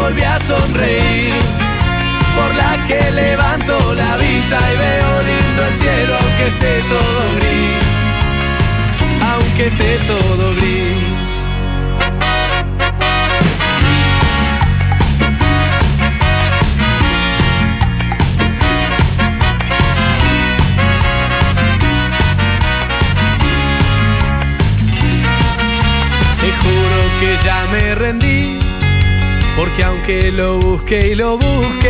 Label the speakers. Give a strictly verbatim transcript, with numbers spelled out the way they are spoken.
Speaker 1: volví a sonreír, por la que levanto la vista y veo lindo el cielo, aunque esté todo gris, aunque esté todo gris. Te juro que ya me rendí, porque aunque lo busque y lo busque,